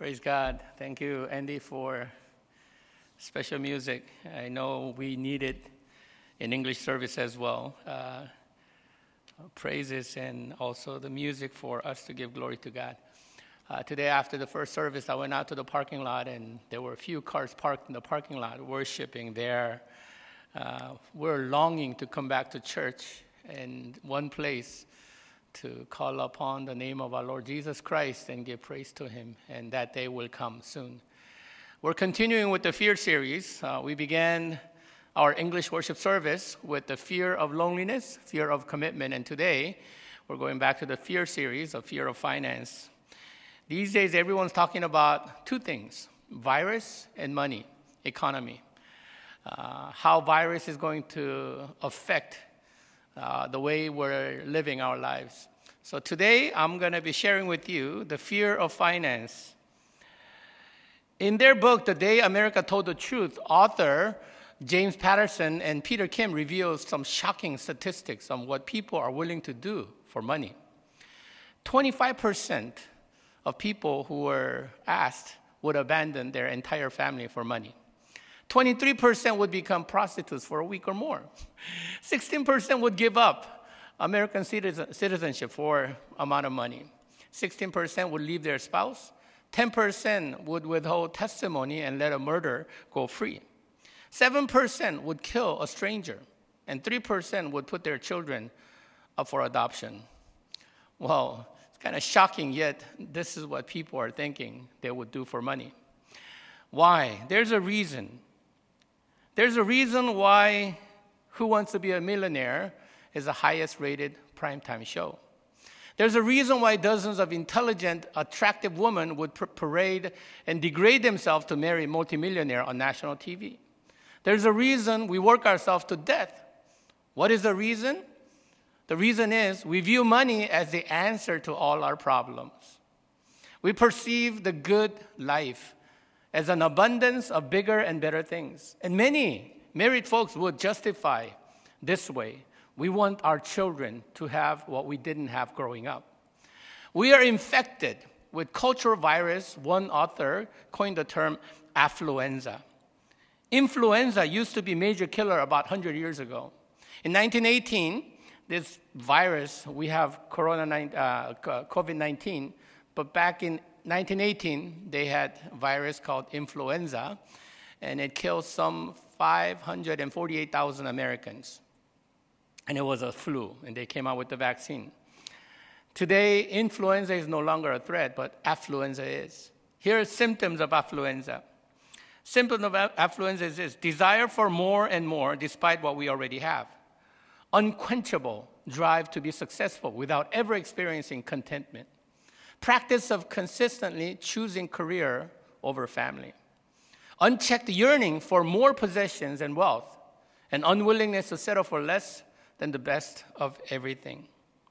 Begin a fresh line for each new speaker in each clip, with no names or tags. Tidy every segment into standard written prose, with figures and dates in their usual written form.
Praise God. Thank you, Andy, for special music. I know we need it in English service as well. Praises and also the music for us to give glory to God. Today, after the first service, I went out to the parking lot, and there were a few cars parked in the parking lot worshiping there. We're longing to come back to church in one place to call upon the name of our Lord Jesus Christ and give praise to Him, and that day will come soon. We're continuing with the Fear series. We began our English worship service with the fear of loneliness, fear of commitment, and today we're going back to the Fear series of fear of finance. These days, everyone's talking about two things: virus and money, economy. How virus is going to affect the way we're living our lives. So today, I'm going to be sharing with you the fear of finance. In their book, The Day America Told the Truth, author James Patterson and Peter Kim reveals some shocking statistics on what people are willing to do for money. 25% of people who were asked would abandon their entire family for money. 23% would become prostitutes for a week or more. 16% would give up American citizenship for amount of money. 16% would leave their spouse. 10% would withhold testimony and let a murderer go free. 7% would kill a stranger. And 3% would put their children up for adoption. Well, it's kind of shocking, yet this is what people are thinking they would do for money. Why? There's a reason. There's a reason why Who Wants to Be a Millionaire is the highest rated primetime show. There's a reason why dozens of intelligent, attractive women would parade and degrade themselves to marry a multimillionaire on national TV. There's a reason we work ourselves to death. What is the reason? The reason is we view money as the answer to all our problems. We perceive the good life as an abundance of bigger and better things. And many married folks would justify this way: we want our children to have what we didn't have growing up. We are infected with cultural virus. One author coined the term affluenza. Influenza used to be a major killer about 100 years ago. In 1918, this virus, we have COVID-19, but back in 1918, they had a virus called influenza, and it killed some 548,000 Americans. And it was a flu, and they came out with the vaccine. Today, influenza is no longer a threat, but affluenza is. Here are symptoms of affluenza. Symptoms of affluenza is this: desire for more and more despite what we already have. Unquenchable drive to be successful without ever experiencing contentment. Practice of consistently choosing career over family. Unchecked yearning for more possessions and wealth, and unwillingness to settle for less than the best of everything.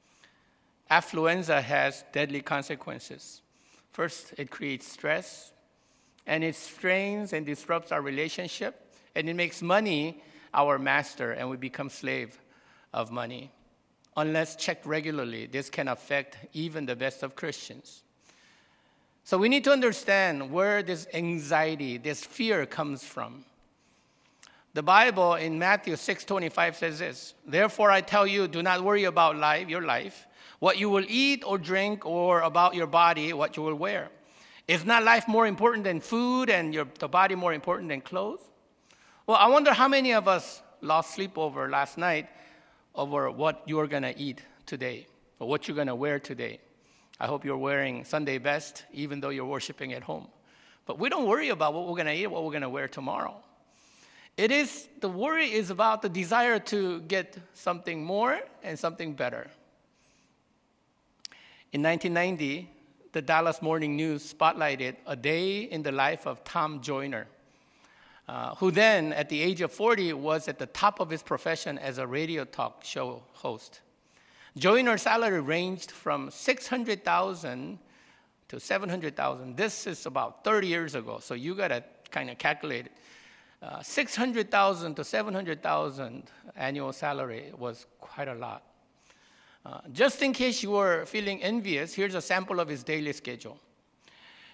Affluenza has deadly consequences. First, it creates stress, and it strains and disrupts our relationship, and it makes money our master, and we become slave of money. Unless checked regularly, this can affect even the best of Christians. So we need to understand where this anxiety, this fear comes from. The Bible in Matthew 6:25 says this: "Therefore I tell you, do not worry about your life, what you will eat or drink, or about your body, what you will wear. Is not life more important than food, and the body more important than clothes?" Well, I wonder how many of us lost sleep over last night over what you're going to eat today or what you're going to wear today. I hope you're wearing Sunday best, even though you're worshiping at home. But we don't worry about what we're going to eat, what we're going to wear tomorrow. The worry is about the desire to get something more and something better. In 1990, the Dallas Morning News spotlighted a day in the life of Tom Joyner, who then, at the age of 40, was at the top of his profession as a radio talk show host. Joyner's salary ranged from $600,000 to $700,000. This is about 30 years ago, so you got to kind of calculate it. $600,000 to $700,000 annual salary was quite a lot. Just in case you were feeling envious, here's a sample of his daily schedule.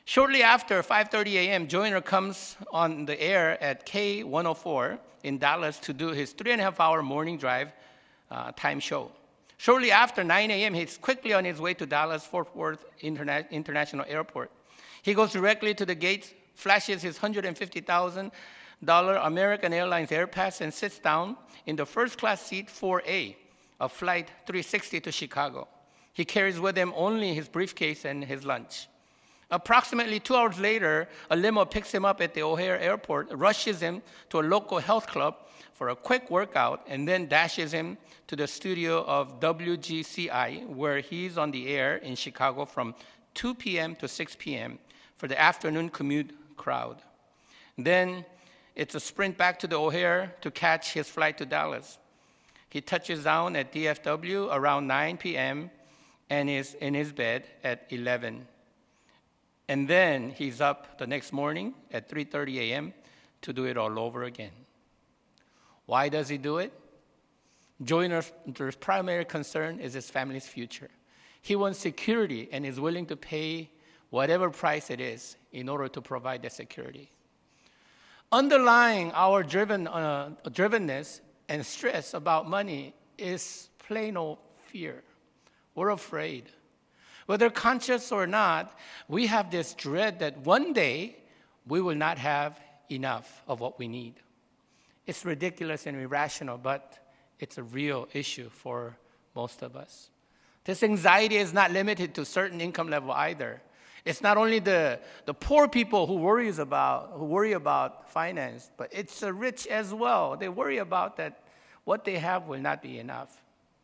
Shortly after 5:30 a.m., Joyner comes on the air at K104 in Dallas to do his 3.5-hour morning drive time show. Shortly after 9 a.m., he's quickly on his way to Dallas-Fort Worth International Airport. He goes directly to the gates, flashes his $150,000 American Airlines Air Pass, and sits down in the first-class seat 4A of Flight 360 to Chicago. He carries with him only his briefcase and his lunch. Approximately 2 hours later, a limo picks him up at the O'Hare Airport, rushes him to a local health club for a quick workout, and then dashes him to the studio of WGCI, where he's on the air in Chicago from 2 p.m. to 6 p.m. for the afternoon commute crowd. Then it's a sprint back to the O'Hare to catch his flight to Dallas. He touches down at DFW around 9 p.m. and is in his bed at 11. And then he's up the next morning at 3:30 a.m. to do it all over again. Why does he do it? Joyner's primary concern is his family's future. He wants security and is willing to pay whatever price it is in order to provide that security. Underlying our drivenness and stress about money is plain old fear. We're afraid. Whether conscious or not, we have this dread that one day we will not have enough of what we need. It's ridiculous and irrational, but it's a real issue for most of us. This anxiety is not limited to certain income level either. It's not only the poor people who worry about finance, but it's the rich as well. They worry about that what they have will not be enough.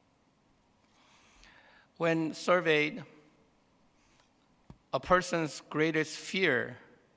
When surveyed, a person's greatest fear,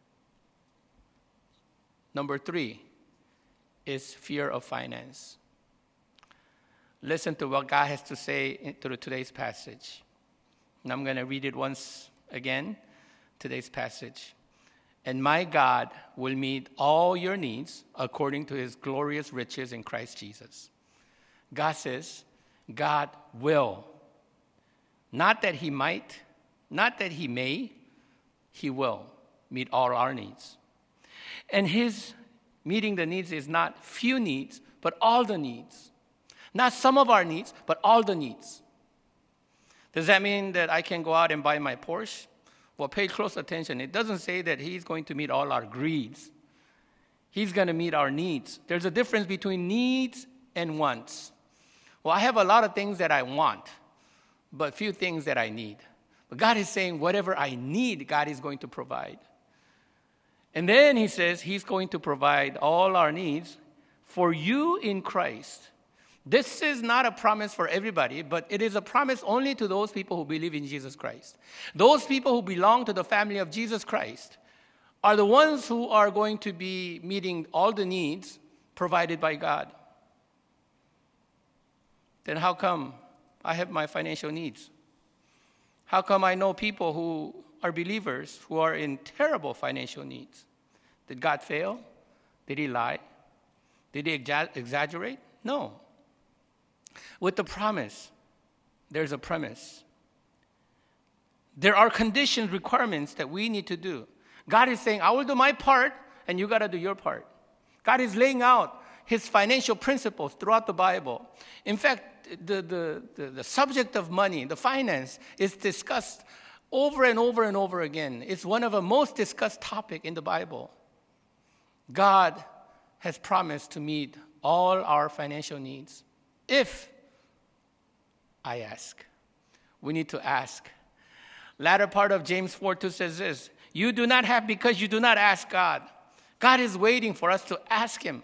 number 3, is fear of finance. Listen to what God has to say through today's passage. And I'm going to read it once again, today's passage. And my God will meet all your needs according to his glorious riches in Christ Jesus. God says, God will. Not that he might, not that he may, he will meet all our needs. And his meeting the needs is not few needs, but all the needs. Not some of our needs, but all the needs. Does that mean that I can go out and buy my Porsche? Well, pay close attention. It doesn't say that he's going to meet all our greeds. He's going to meet our needs. There's a difference between needs and wants. Well, I have a lot of things that I want, but few things that I need. But God is saying whatever I need, God is going to provide. And then he says he's going to provide all our needs for you in Christ. This is not a promise for everybody, but it is a promise only to those people who believe in Jesus Christ. Those people who belong to the family of Jesus Christ are the ones who are going to be meeting all the needs provided by God. Then how come I have my financial needs? How come I know people who are believers who are in terrible financial needs? Did God fail? Did he lie? Did he exaggerate? No. With the promise, there's a premise. There are conditions, requirements that we need to do. God is saying, I will do my part, and you got to do your part. God is laying out his financial principles throughout the Bible. In fact, the subject of money, the finance, is discussed over and over and over again. It's one of the most discussed topics in the Bible. God has promised to meet all our financial needs. If I ask, we need to ask. Latter part of James 4:2 says this, you do not have because you do not ask God. God is waiting for us to ask him.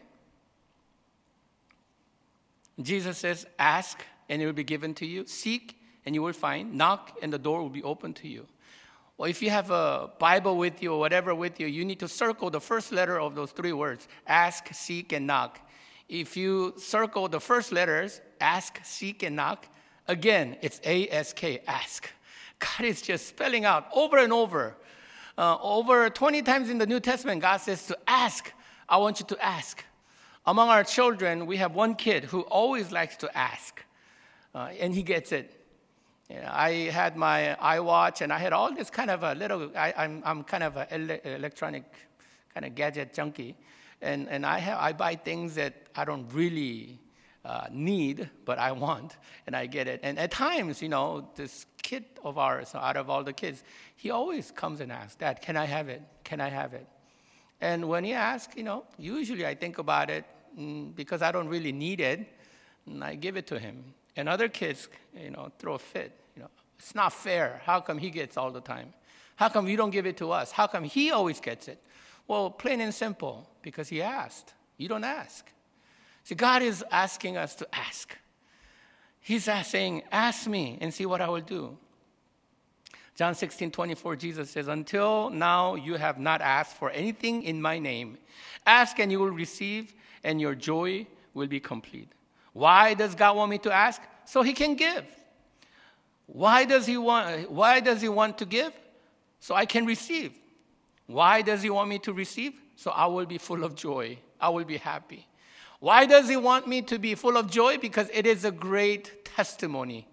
Jesus says, ask and it will be given to you. Seek and you will find. Knock and the door will be open to you. Well, if you have a Bible with you or whatever with you, you need to circle the first letter of those 3 words. Ask, seek, and knock. If you circle the first letters, ask, seek, and knock, again, it's A-S-K, ask. God is just spelling out over and over. Over 20 times in the New Testament, God says to ask. I want you to ask. Among our children, we have one kid who always likes to ask, and he gets it. I had my iWatch, and I had all this kind of a little. I'm kind of an electronic kind of gadget junkie, and I buy things that I don't really need, but I want, and I get it. And at times, this kid of ours, out of all the kids, he always comes and asks, "Dad, can I have it? Can I have it?" And when he asks, usually I think about it because I don't really need it, and I give it to him. And other kids, throw a fit. It's not fair. How come he gets all the time? How come you don't give it to us? How come he always gets it? Well, plain and simple, because he asked. You don't ask. See, God is asking us to ask. He's saying, ask me and see what I will do. John 16:24, Jesus says, until now you have not asked for anything in my name. Ask and you will receive, and your joy will be complete. Why does God want me to ask? So he can give. Why does he want to give? So I can receive. Why does he want me to receive? So I will be full of joy. I will be happy. Why does he want me to be full of joy? Because it is a great testimony.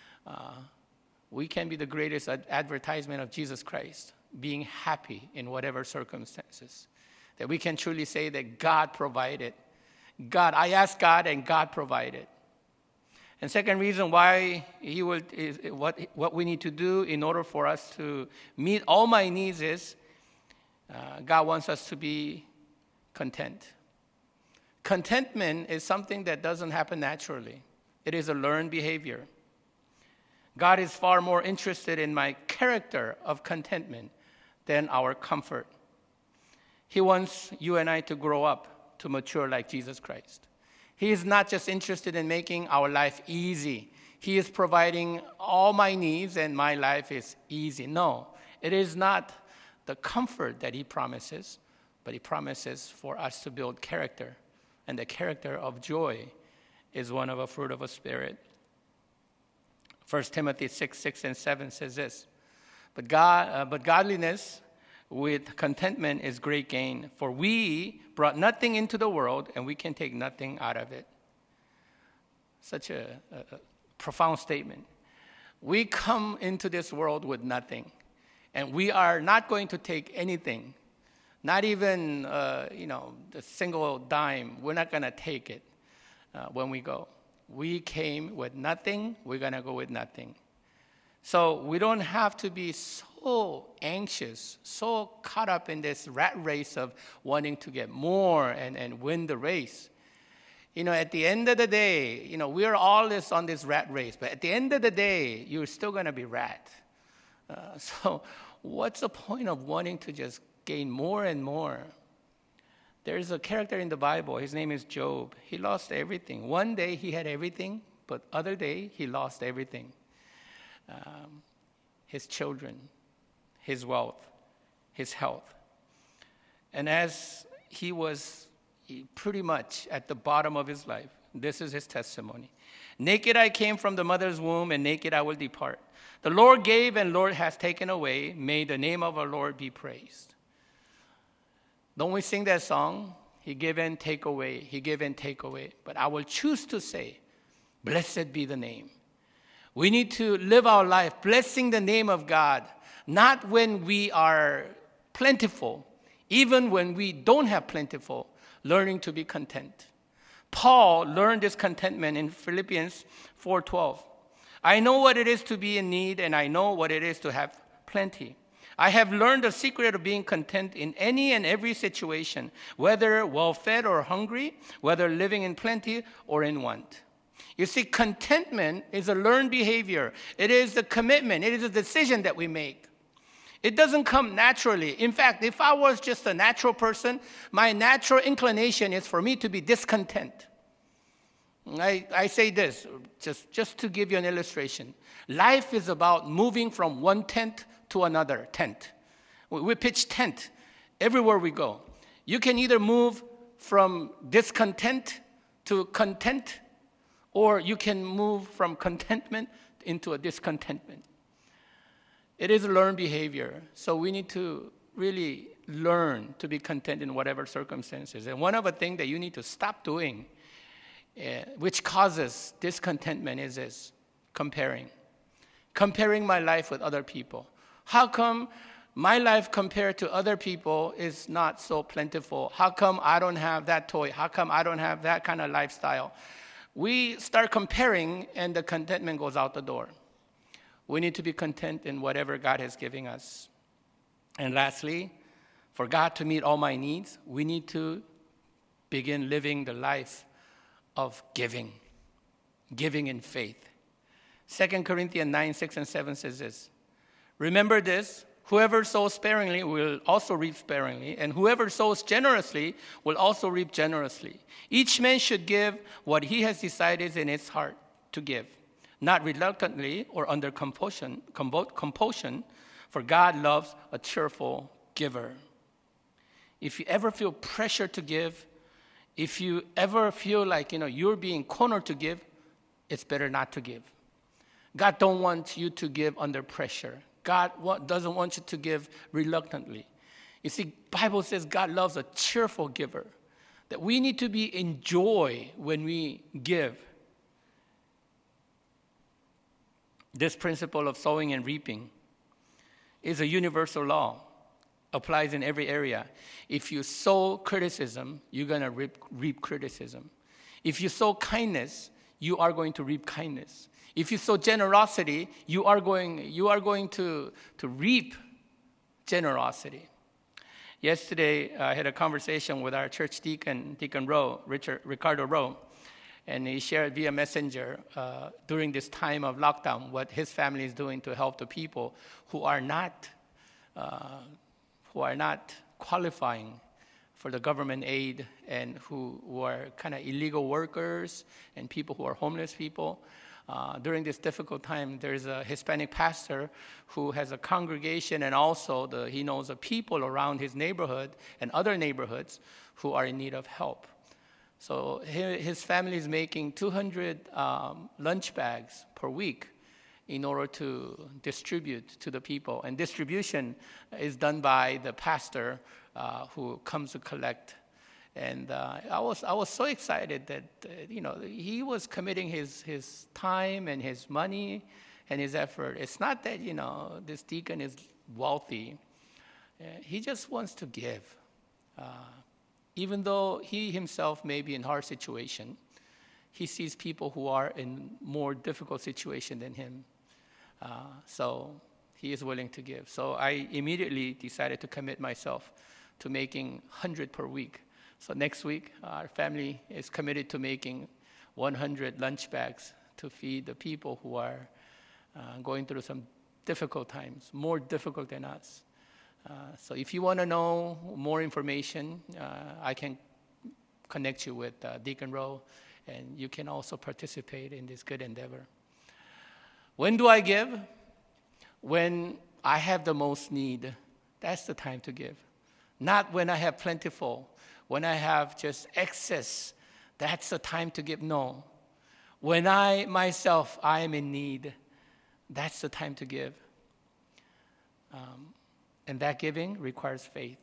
We can be the greatest advertisement of Jesus Christ, being happy in whatever circumstances. That we can truly say that God provided. I asked God and God provided. And second reason why is what we need to do in order for us to meet all my needs is God wants us to be content. Contentment is something that doesn't happen naturally. It is a learned behavior. God is far more interested in my character of contentment than our comfort. He wants you and I to grow up, to mature like Jesus Christ. He is not just interested in making our life easy. He is providing all my needs and my life is easy. No, it is not the comfort that he promises, but he promises for us to build character. And the character of joy is one of a fruit of a spirit. 1 Timothy 6:6-7 says this, but godliness with contentment is great gain, for we brought nothing into the world, and we can take nothing out of it. Such a profound statement. We come into this world with nothing, and we are not going to take anything, not even the single dime. We're not going to take it when we go. We came with nothing. We're going to go with nothing. So we don't have to be so anxious, so caught up in this rat race of wanting to get more and win the race. At the end of the day, we're all on this rat race. But at the end of the day, you're still going to be rat. So what's the point of wanting to just gain more and more? There's a character in the Bible. His name is Job. He lost everything. One day he had everything, but other day he lost everything. His children, his wealth, his health. And as he was pretty much at the bottom of his life, this is his testimony. Naked I came from the mother's womb, and naked I will depart. The Lord gave, and Lord has taken away. May the name of our Lord be praised. Don't we sing that song? He give and take away. He give and take away. But I will choose to say, blessed be the name. We need to live our life blessing the name of God, not when we are plentiful, even when we don't have plentiful, learning to be content. Paul learned this contentment in Philippians 4:12. I know what it is to be in need, and I know what it is to have plenty. I have learned the secret of being content in any and every situation, whether well-fed or hungry, whether living in plenty or in want. You see, contentment is a learned behavior. It is a commitment. It is a decision that we make. It doesn't come naturally. In fact, if I was just a natural person, my natural inclination is for me to be discontent. I say this, just to give you an illustration. Life is about moving from one tent to another tent. We pitch tent everywhere we go. You can either move from discontent to content, or you can move from contentment into a discontentment. It is a learned behavior, so we need to really learn to be content in whatever circumstances. And one of the things that you need to stop doing, which causes discontentment, is this: comparing. comparing my life with other people. How come my life compared to other people is not so plentiful? How come I don't have that toy? How come I don't have that kind of lifestyle? We start comparing, and the contentment goes out the door. We need to be content in whatever God has given us. And lastly, for God to meet all my needs, we need to begin living the life of giving in faith. 2 Corinthians 9, 6, and 7 says this: remember this, whoever sows sparingly will also reap sparingly, and whoever sows generously will also reap generously. Each man should give what he has decided in his heart to give, not reluctantly or under compulsion, for God loves a cheerful giver. If you ever feel pressure to give, if you ever feel like you're being cornered to give, it's better not to give. God don't want you to give under pressure. God doesn't want you to give reluctantly. You see, Bible says God loves a cheerful giver, that we need to be in joy when we give. This principle of sowing and reaping is a universal law, applies in every area. If you sow criticism, you're going to reap criticism. If you sow kindness, you are going to reap kindness. If you sow generosity, you are going to reap generosity. Yesterday, I had a conversation with our church deacon, Deacon Rowe, Ricardo Rowe, and he shared via messenger during this time of lockdown what his family is doing to help the people who are not qualifying for the government aid, and who are kind of illegal workers and people who are homeless people. During this difficult time, there's a Hispanic pastor who has a congregation, and also he knows the people around his neighborhood and other neighborhoods who are in need of help. So his family is making 200 lunch bags per week in order to distribute to the people. And distribution is done by the pastor who comes to collect. And I was so excited that he was committing his time and his money and his effort. It's not that this deacon is wealthy. He just wants to give. Even though he himself may be in hard situation, he sees people who are in more difficult situation than him. So he is willing to give. So I immediately decided to commit myself to making 100 per week. So next week, our family is committed to making 100 lunch bags to feed the people who are going through some difficult times, more difficult than us. So if you want to know more information, I can connect you with Deacon Rowe, and you can also participate in this good endeavor. When do I give? When I have the most need. That's the time to give. Not when I have plentiful, when I have just excess. That's the time to give. No. When I myself am in need, that's the time to give. And that giving requires faith.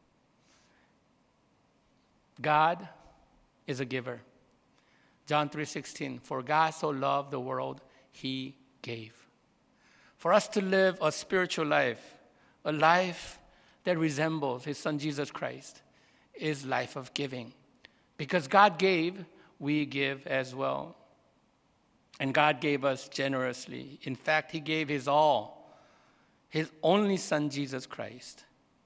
God is a giver. John 3:16, for God so loved the world, he gave. For us to live a spiritual life, a life that resembles his son Jesus Christ, is life of giving. Because God gave, we give as well. And God gave us generously. In fact, he gave his all, his only son, Jesus Christ.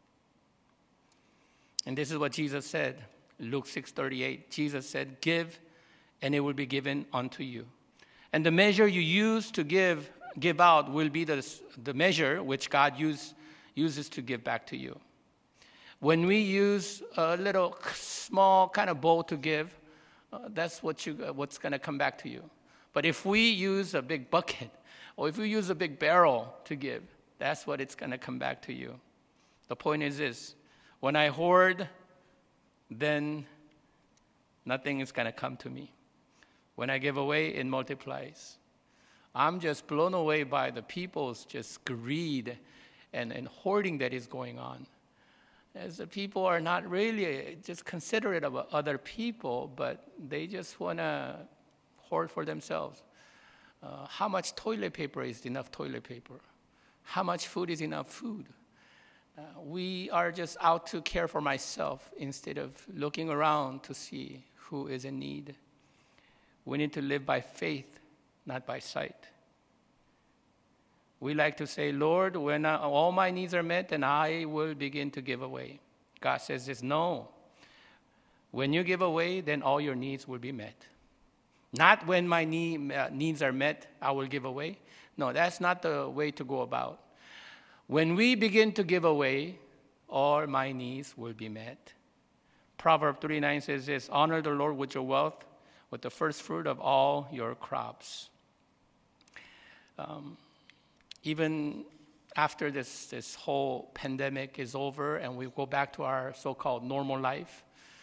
And this is what Jesus said, Luke 6:38. Jesus said, give, and it will be given unto you. And the measure you use to give out will be the measure which God uses to give back to you. When we use a little small kind of bowl to give, that's what's going to come back to you. But if we use a big bucket, or if we use a big barrel to give, that's what it's going to come back to you. The point is this: when I hoard, then nothing is going to come to me. When I give away, it multiplies. I'm just blown away by the people's just greed and hoarding that is going on. As the people are not really just considerate of other people, but they just want to hoard for themselves. How much toilet paper is enough toilet paper? How much food is enough food? We are just out to care for myself instead of looking around to see who is in need. We need to live by faith, not by sight. We like to say, Lord, when all my needs are met, then I will begin to give away. God says this, no. When you give away, then all your needs will be met. Not when my needs are met, I will give away. No, that's not the way to go about. When we begin to give away, all my needs will be met. Proverbs 3:9 says this, honor the Lord with your wealth, with the first fruit of all your crops. Even after this whole pandemic is over and we go back to our so-called normal life,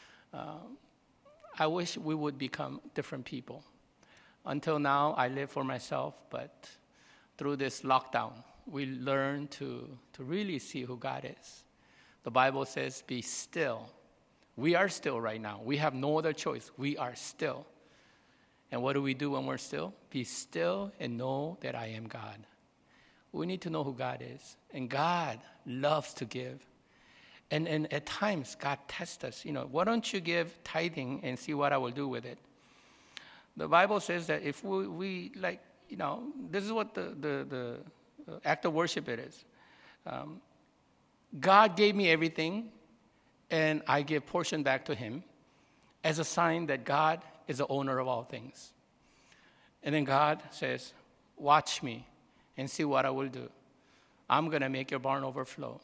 I wish we would become different people. Until now, I live for myself, but through this lockdown, we learn to really see who God is. The Bible says, be still. We are still right now. We have no other choice. We are still. And what do we do when we're still? Be still and know that I am God. We need to know who God is. And God loves to give. And at times, God tests us. Why don't you give tithing and see what I will do with it? The Bible says that if we this is what the act of worship it is. God gave me everything, and I give portion back to him as a sign that God is the owner of all things. And then God says, watch me and see what I will do. I'm going to make your barn overflow.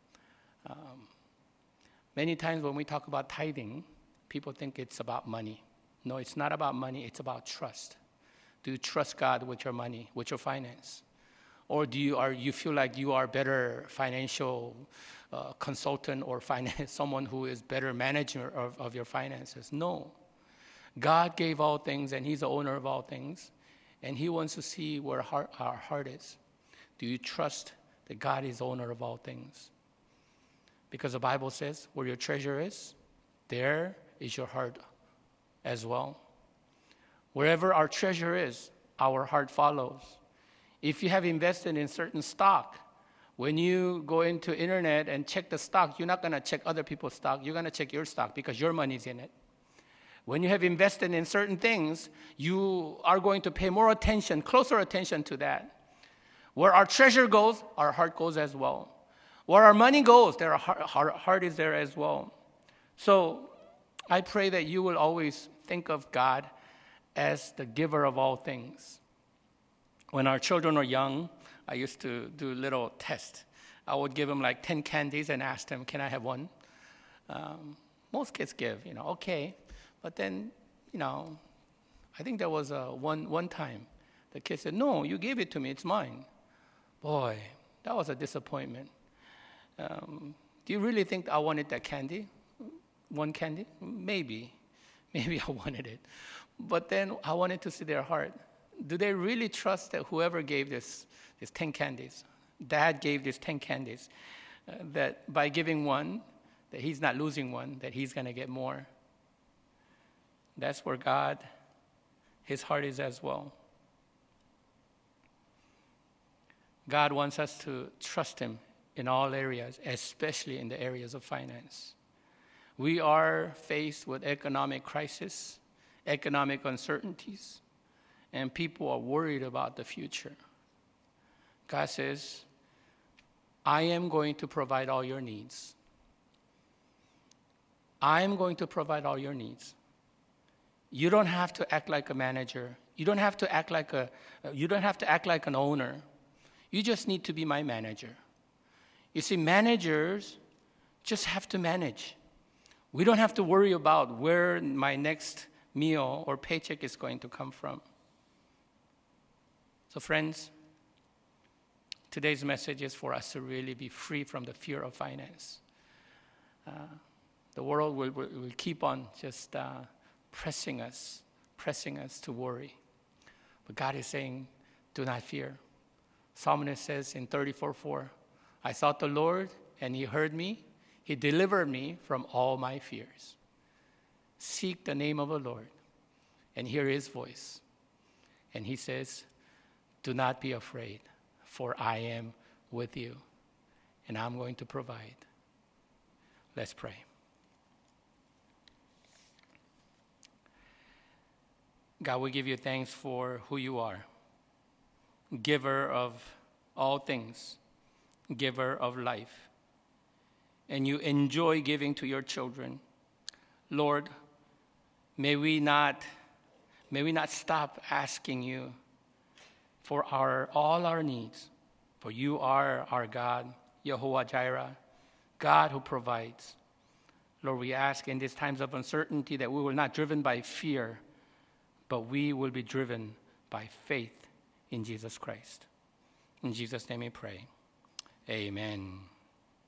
Many times when we talk about tithing, people think it's about money. No, it's not about money. It's about trust. Do you trust God with your money, with your finance? Or do you feel like you are better financial consultant or someone who is better manager of your finances? No. God gave all things, and he's the owner of all things. And he wants to see where our heart is. Do you trust that God is the owner of all things? Because the Bible says, where your treasure is, there is your heart as well. Wherever our treasure is, our heart follows. If you have invested in certain stock, when you go into internet and check the stock, you're not going to check other people's stock. You're going to check your stock because your money's in it. When you have invested in certain things, you are going to pay more attention, closer attention to that. Where our treasure goes, our heart goes as well. Where our money goes, our heart is there as well. So I pray that you will always think of God as the giver of all things. When our children are young, I used to do little tests. I would give them like 10 candies and ask them, can I have one? Most kids give, okay. But then, I think there was one time the kid said, no, you gave it to me, it's mine. Boy, that was a disappointment. Do you really think I wanted that candy? One candy? Maybe I wanted it. But then I wanted to see their heart. Do they really trust that whoever gave this 10 candies, Dad gave this 10 candies, that by giving one, that he's not losing one, that he's going to get more? That's where God, his heart is as well. God wants us to trust him in all areas, especially in the areas of finance. We are faced with economic crisis, economic uncertainties, and people are worried about the future. God says, I am going to provide all your needs. I am going to provide all your needs. You don't have to act like a manager. You don't have to act like an owner. You just need to be my manager. You see, managers just have to manage. We don't have to worry about where my next meal or paycheck is going to come from. So friends, today's message is for us to really be free from the fear of finance. The world will keep on just pressing us to worry. But God is saying, do not fear. Psalmist says in 34:4, I sought the Lord, and he heard me. He delivered me from all my fears. Seek the name of the Lord and hear his voice. And he says, Do not be afraid, for I am with you, and I'm going to provide. Let's pray. God, we give you thanks for who you are, giver of all things, giver of life. And you enjoy giving to your children. Lord, may we not stop asking you for all our needs, for you are our God, Jehovah Jireh, God who provides. Lord, we ask in these times of uncertainty that we will not be driven by fear, but we will be driven by faith in Jesus Christ. In Jesus' name we pray. Amen.